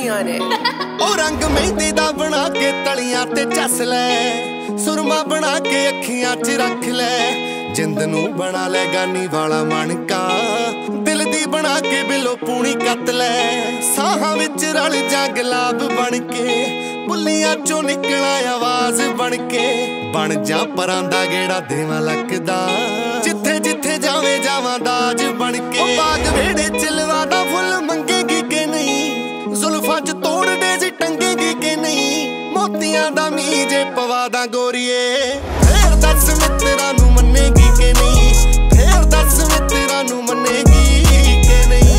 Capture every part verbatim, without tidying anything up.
ਹੁੰਦੀਆਂ ਨੇ। ਉਹ ਰੰਗ ਮਹਿੰਦੀ ਦਾ ਬਣਾ ਕੇ ਤਲੀਆਂ ਤੇ ਚੱਸ ਲੈ, ਸੁਰਮਾ ਬਣਾ ਕੇ ਅੱਖੀਆਂ 'ਚ ਰੱਖ ਲੈ, ਜਿੰਦ ਨੂੰ ਬਣਾ ਲੈ ਗਾਨੀ ਵਾਲਾ ਮਣਕਾ, ਦਿਲ ਦੀ ਬਣਾ ਕੇ ਬਿਲੋ ਪੂਣੀ ਕੱਤ ਲੈ, ਸਾਹਾਂ ਵਿੱਚ ਰਲ ਜਾ ਗੁਲਾਬ ਬਣ ਕੇ, ਬੁੱਲੀਆਂ ਚੋਂ ਨਿਕਲਾ ਆਵਾਜ਼ ਬਣ ਕੇ, ਬਣ ਜਾ ਪਰਾਂ ਦਾ ਗੇੜਾ ਦੇਵਾਂ ਲੱਕਦਾ, ਜਿੱਥੇ ਜਿੱਥੇ ਜਾਵੇਂ ਜਾਵਾਂ ਦਾਜ ਬਣ ਕੇ। ਉਹ ਬਾਗ ਵੇੜੇ ਚਲਵਾ ਦਾ ਫੁੱਲ ਮੰਗੇਗੀ ਕਿ ਨਹੀਂ, ਜ਼ੁਲਫਾਂ 'ਚ ਤੋੜ ਡੇਜ ਟੰਗੇਗੀ ਕਿ ਨਹੀਂ, ਮੋਤੀਆਂ ਦਾ ਮੀਂਹ ਜੇ ਪਵਾ ਦਾ ਗੋਰੀਏ, ਫੇਰ ਦੱਸ ਮਿੱਤਰਾਂ ਨੂੰ ਮੰਨੇਗੀ ਕਿ ਨਹੀਂ, ਫੇਰ ਦੱਸ ਮਿੱਤਰਾਂ ਨੂੰ ਮੰਨੇਗੀ ਕਿ ਨਹੀਂ।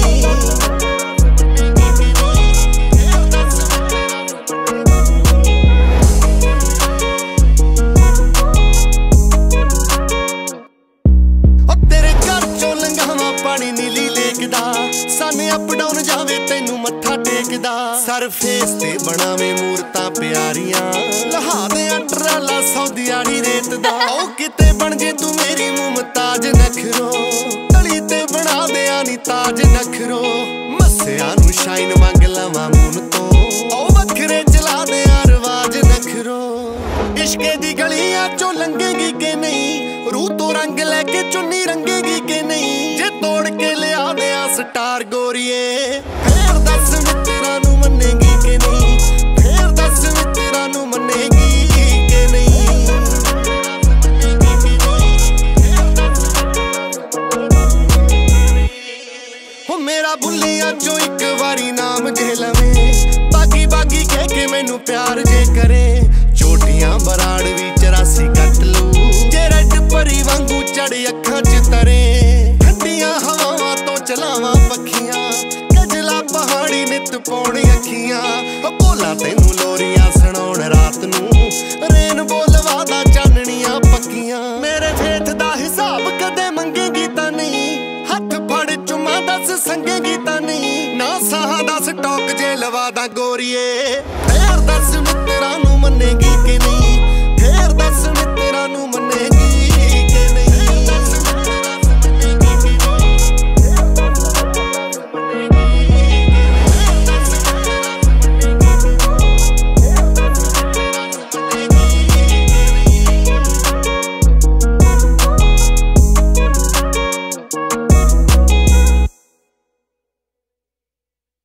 ਪਾਣੀ ਨੀਲੀ ਲੇਕ ਦਾ ਸਾਨੇ ਅਪ ਡਾਊਨ ਜਾਵੇ ਤੈਨੂੰ ਮੱਥਾ ਟੇਕਦਾ, ਸਰ ਫੇਸ ਤੇ ਬਣਾਵੇਂ ਮੂਰਤਾਂ ਪਿਆਰੀਆਂ, ਲਹਾ ਦੇ ਟਰਾਲਾ ਸੌਦੀਆੜੀ ਰੇਤ ਦਾ, ਉਹ ਕਿਤੇ ਬਣ ਜੇ ਤੂੰ ਮੇਰੀ ਮੁਮਤਾਜ ਨਖਰੋ, ਤਲੀ ਤੇ ਬਣਾ ਦਿਆਂ ਨੀ ਤਾਜ ਨਖਰੋ, ਮੱਸਿਆਂ ਨੂੰ ਸ਼ਾਈਨ ਮੰਗ ਲਵਾਂ ਮੂਨ ਤੋਂ, ਉਹ ਵੱਖਰੇ ਚਲਾ ਦਿਆਂ ਰਵਾਜ ਨਖਰੋ। ਇਸ਼ਕੇ ਦੀ ਗਲੀਆਂ ਚੋਂ ਲੰਘੇਗੀ ਕਿ ਨਹੀਂ, ਰੂਹ ਤੋਂ ਰੰਗ ਲੈ ਕੇ ਚੁੰਨੀ ਰੰਗੇਗੀ ਕਿ ਨਹੀਂ, ਜੇ ਤੋੜ ਕੇ ਲਿਆ ਦਿਆਂ ਸਟਾਰ ਗੋਰੀਏ, ਫੇਰ ਦੱਸ ਮਿੱਤਰਾਂ ਨੂੰ ਮੰਨੇਗੀ ਕਿ ਨਹੀਂ, ਫੇਰ ਦੱਸ ਮਿੱਤਰਾਂ ਨੂੰ ਮੰਨੇਗੀ ਕਿ ਨਹੀਂ। ਹੋ ਮੇਰਾ ਬੁੱਲੀਆਂ ਚੋਂ ਇੱਕ ਵਾਰੀ ਨਾਮ ਜੇ ਲਵੇਂ, ਬਾਗੀ ਬਾਗੀ ਕਹਿ ਕੇ ਮੈਨੂੰ ਪਿਆਰ ਜੇ ਕਰੇ, ਚੋਟੀਆਂ ਬਰਾੜ ਵੀ ਚਰਾਸੀ ਕੱਟ ਲੂ, ਜੇ ਰੱਡ ਪਰੀ ਵਾਂਗੂ ਚੜ ਅੱਖਾਂ 'ਚ ਤਰੇ, ਠੰਡੀਆਂ ਹਵਾਵਾਂ ਤੋਂ ਚਲਾਵਾਂ ਪੱਖੀਆਂ, ਕਜਲਾ ਪਹਾੜੀ ਨਿੱਤ ਪਾਉਣ ਅੱਖੀਆਂ, ਭੋਲਾ ਤੈਨੂੰ ਲੋਰੀਆਂ ਸੁਣਾਉਣ ਰਾਤ ਨੂੰ, ਰੇਨ ਬੋਲਵਾ ਦਾ ਚਾਨਣੀਆਂ ਪੱਕੀਆਂ, ਮੇਰੇ ਫੇਥ ਦਾ ਹਿਸਾਬ ਕਦੇ ਮੰਗੇਗੀ ਤਾਂ ਨਹੀਂ, ਹੱਥ ਫੜ ਚੁੰਮਾ ਦੱਸ ਸੰਗੇਗੀ ਤਾਂ ਨਹੀਂ, ਨਾ ਸਾਹਾਂ ਦਾ ਸਟਾਕ ਜੇ ਲਵਾ ਦਾ ਗੋਰੀਏ, ਫੇਰ ਦੱਸ ਮਿੱਤਰਾਂ ਨੂੰ ਮੰਨੇਗੀ ਕਿ ਨਹੀਂ।